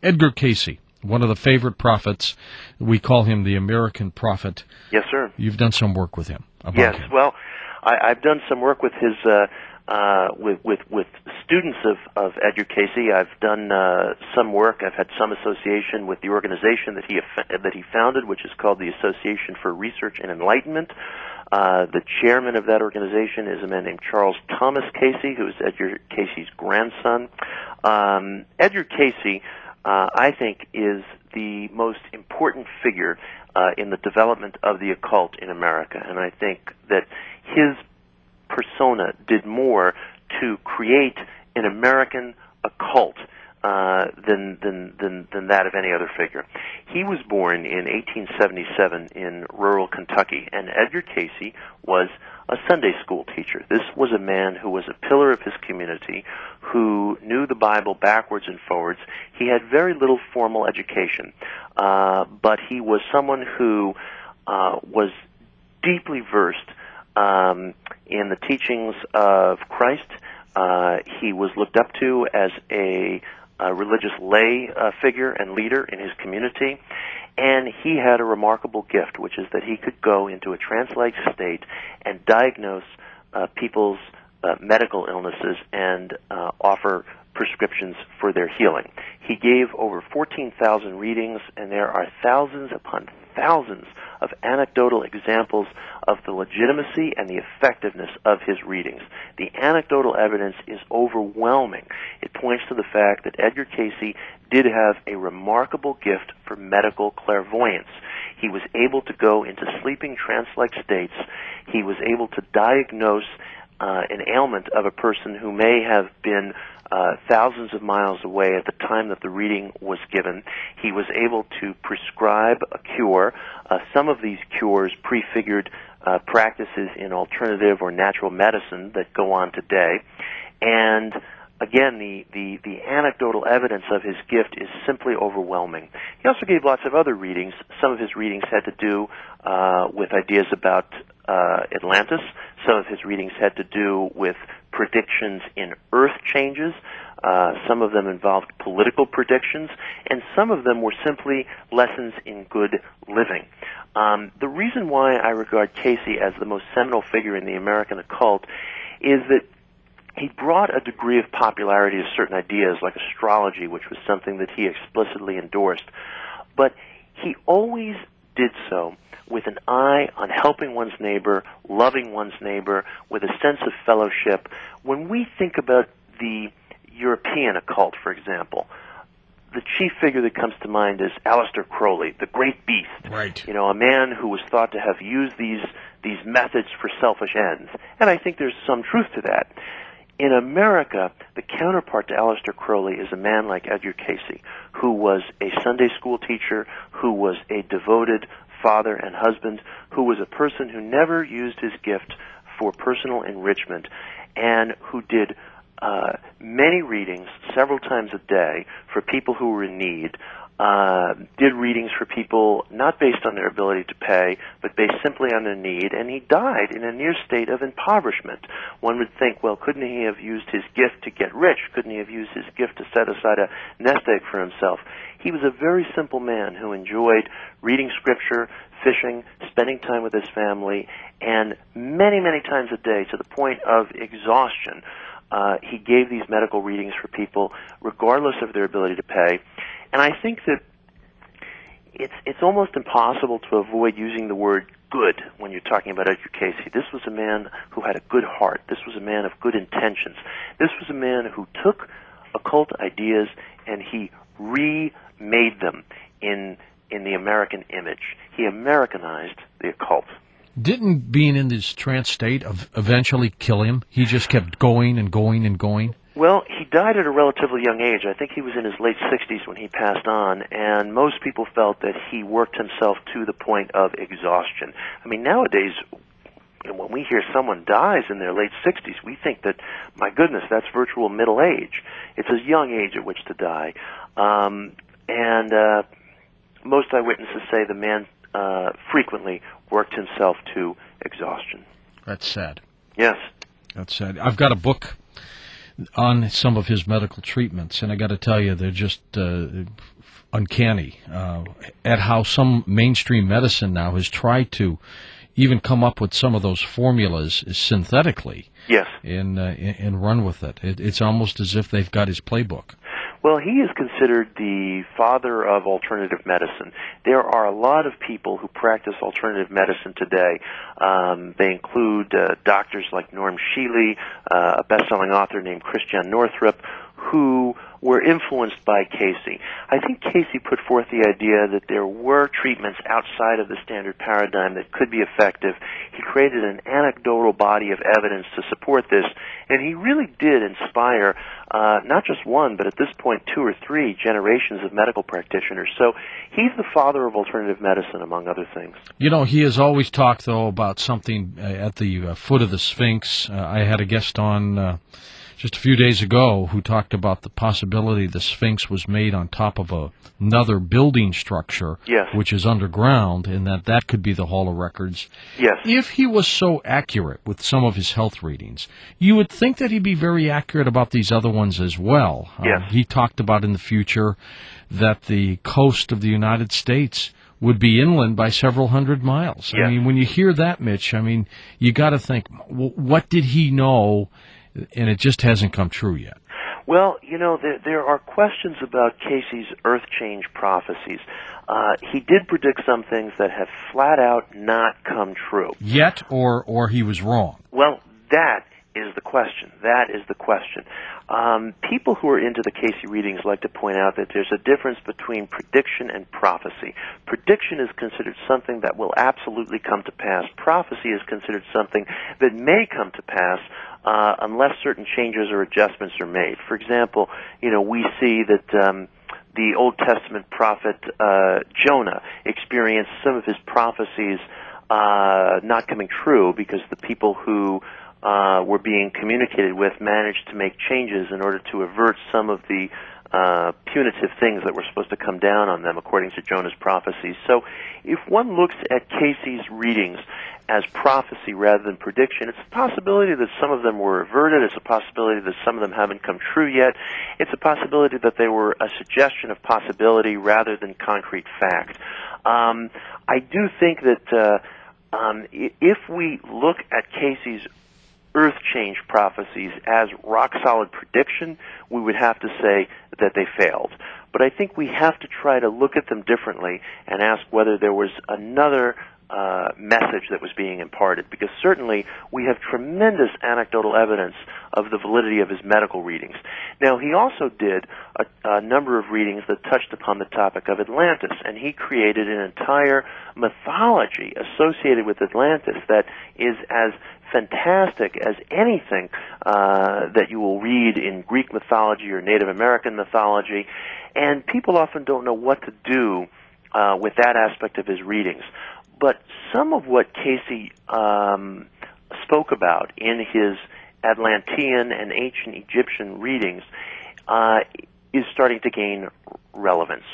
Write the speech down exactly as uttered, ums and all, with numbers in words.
Edgar Cayce, one of the favorite prophets. We call him the American prophet. Yes, sir. You've done some work with him. About yes, him. well, I, I've done some work with his uh, uh, with with with students of of Edgar Cayce. I've done uh, some work. I've had some association with the organization that he that he founded, which is called the Association for Research and Enlightenment. Uh, the chairman of that organization is a man named Charles Thomas Cayce, who is Edgar Cayce's grandson. Um, Edgar Cayce, uh, I think, is the most important figure uh, in the development of the occult in America, and I think that his persona did more to create an American occult uh, than, than than than that of any other figure. He was born in eighteen seventy-seven in rural Kentucky, and Edgar Cayce was a Sunday school teacher. This was a man who was a pillar of his community, who knew the Bible backwards and forwards. He had very little formal education, uh, but he was someone who uh, was deeply versed um, in the teachings of Christ. Uh, he was looked up to as a, a religious lay uh, figure and leader in his community. And he had a remarkable gift, which is that he could go into a trance-like state and diagnose uh, people's uh, medical illnesses and uh, offer prescriptions for their healing. He gave over fourteen thousand readings, and there are thousands upon thousands of anecdotal examples of the legitimacy and the effectiveness of his readings. The anecdotal evidence is overwhelming. It points to the fact that Edgar Cayce did have a remarkable gift for medical clairvoyance. He was able to go into sleeping trance-like states. He was able to diagnose uh, an ailment of a person who may have been Uh, thousands of miles away at the time that the reading was given. He was able to prescribe a cure. Uh, some of these cures prefigured uh, practices in alternative or natural medicine that go on today. And again, the, the, the anecdotal evidence of his gift is simply overwhelming. He also gave lots of other readings. Some of his readings had to do uh, with ideas about uh, Atlantis. Some of his readings had to do with predictions in Earth changes. Uh, some of them involved political predictions, and some of them were simply lessons in good living. Um, the reason why I regard Cayce as the most seminal figure in the American occult is that he brought a degree of popularity to certain ideas like astrology, which was something that he explicitly endorsed. But he always did so with an eye on helping one's neighbor, loving one's neighbor, with a sense of fellowship. When we think about the European occult, for example, the chief figure that comes to mind is Aleister Crowley, the great beast. Right. You know, a man who was thought to have used these these methods for selfish ends. And I think there's some truth to that. In America, the counterpart to Aleister Crowley is a man like Edgar Cayce, who was a Sunday school teacher, who was a devoted father and husband, who was a person who never used his gift for personal enrichment, and who did uh, many readings several times a day for people who were in need, uh, did readings for people not based on their ability to pay, but based simply on their need, and he died in a near state of impoverishment. One would think, well, couldn't he have used his gift to get rich? Couldn't he have used his gift to set aside a nest egg for himself? He was a very simple man who enjoyed reading scripture, fishing, spending time with his family, and many, many times a day, to the point of exhaustion, uh, he gave these medical readings for people regardless of their ability to pay. And I think that it's it's almost impossible to avoid using the word good when you're talking about Edgar Cayce. This was a man who had a good heart. This was a man of good intentions. This was a man who took occult ideas and he remade them in in the American image. He Americanized the occult. Didn't being in this trance state of eventually kill him? He just kept going and going and going? Well, he died at a relatively young age. I think he was in his late sixties when he passed on, and most people felt that he worked himself to the point of exhaustion. I mean, nowadays, when we hear someone dies in their late sixties, we think that, my goodness, that's virtual middle age. It's a young age at which to die. Um, and uh, most eyewitnesses say the man uh, frequently worked himself to exhaustion. That's sad. Yes. That's sad. I've got a book on some of his medical treatments, and I got to tell you, they're just uh, uncanny uh, at how some mainstream medicine now has tried to even come up with some of those formulas synthetically. Yes. And, uh, and run with it. it. It's almost as if they've got his playbook. Well, he is considered the father of alternative medicine. There are a lot of people who practice alternative medicine today. Um, they include uh, doctors like Norm Shealy, uh, a best-selling author named Christian Northrup, who were influenced by Casey. I think Casey put forth the idea that there were treatments outside of the standard paradigm that could be effective. He created an anecdotal body of evidence to support this, and he really did inspire uh, not just one, but at this point two or three generations of medical practitioners. So he's the father of alternative medicine, among other things. You know, he has always talked, though, about something uh, at the uh, foot of the Sphinx. Uh, I had a guest on Uh, just a few days ago who talked about the possibility the Sphinx was made on top of a, another building structure, yes, which is underground, and that that could be the Hall of Records. Yes. If he was so accurate with some of his health readings, you would think that he'd be very accurate about these other ones as well. Yes. Uh, he talked about in the future that the coast of the United States would be inland by several hundred miles. Yes. I mean, when you hear that, Mitch, I mean, you got to think, well, what did he know? And it just hasn't come true yet. Well, you know, there, there are questions about Casey's earth change prophecies. Uh, he did predict some things that have flat out not come true. Yet, or or he was wrong? Well, that is the question. That is the question. Um, people who are into the Casey readings like to point out that there's a difference between prediction and prophecy. Prediction is considered something that will absolutely come to pass. Prophecy is considered something that may come to pass uh, unless certain changes or adjustments are made. For example, you know, we see that um, the Old Testament prophet uh, Jonah experienced some of his prophecies uh, not coming true because the people who Uh, were being communicated with managed to make changes in order to avert some of the uh, punitive things that were supposed to come down on them, according to Jonah's prophecies. So if one looks at Casey's readings as prophecy rather than prediction, it's a possibility that some of them were averted. It's a possibility that some of them haven't come true yet. It's a possibility that they were a suggestion of possibility rather than concrete fact. Um, I do think that uh, um, if we look at Casey's earth change prophecies as rock-solid prediction, we would have to say that they failed. But I think we have to try to look at them differently and ask whether there was another uh, message that was being imparted, because certainly we have tremendous anecdotal evidence of the validity of his medical readings. Now, he also did a, a number of readings that touched upon the topic of Atlantis, and he created an entire mythology associated with Atlantis that is as fantastic as anything uh, that you will read in Greek mythology or Native American mythology, and people often don't know what to do uh, with that aspect of his readings. But some of what Casey um, spoke about in his Atlantean and ancient Egyptian readings uh, is starting to gain relevance.